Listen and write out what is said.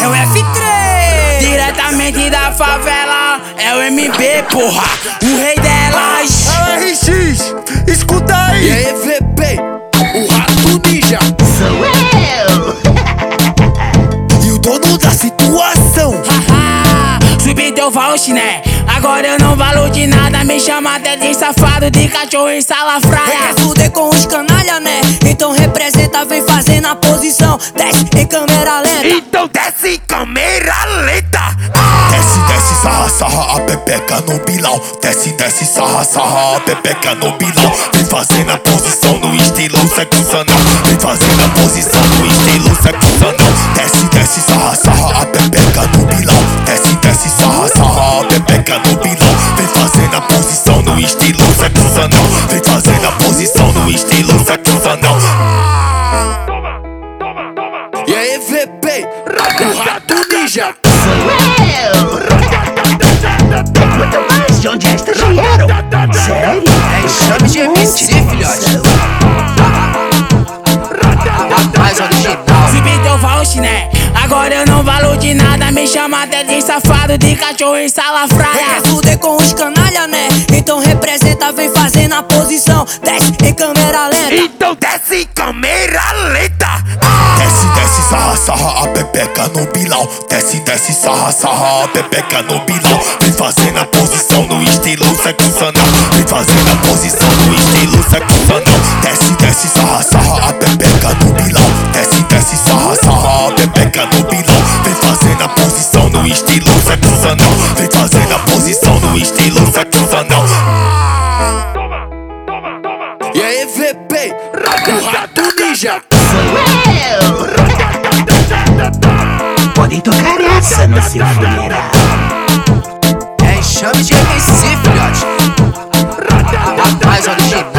É o F3, diretamente da favela. É o MB, porra, o rei delas. É o RX, escuta aí. E aí, VP, o rato ninja. Sou eu. E o dono da situação. Haha, subi teu voucher, né? Agora eu não valo de nada. Me chama até de safado, de cachorro em salafraia. Quer fuder com os canalha, né? Então representa, vem fazendo a posição. Desce em câmera lenta. Então desce em câmera lenta. Desce, desce, sarra, sarra, a pepeca no bilão. Desce, desce, sarra, sarra, a pepeca no bilão. Vem fazendo a posição no estilo sexual. Vem fazendo a posição no estilo sexual. Desce, desce, sarra, sarra, a pepeca no bilão. Desce, desce, sarra, sarra, a pepeca no bilão. Vem fazendo a posição no estilo sexual. Vem fazendo a posição no estilo sexual. E aí, VP, o rato ninja. Sou eu. Muito mais de onde estas vieram. Sério? É chame de MC, filhote. Mais original. Subi teu voucher, né? Agora eu não valo de nada. Me chama até de safado, de cachorro em salafraia. Quer fuder com os canalha, né? Então representa, vem fazendo a posição. Desce em câmera lenta. Então desce em câmera lenta. Desce, desce, sarra, sarra, a pepeca no bilão. Desce, desce, sarra, sarra, a pepeca no bilão. Vem fazendo a posição no estilo sexual. Vem fazendo a posição no estilo sexual. Desce, desce, sarra, sarra, a pepeca no bilão. Desce, desce, sarra, sarra, a pepeca no bilão. Vem fazendo a posição no estilo sexual. Vem fazendo a posição no estilo sexual. E aí, VP, o rato ninja. Sou eu. Podem tocar essa no seu funeral. É chame de MC, filhote. Mais original.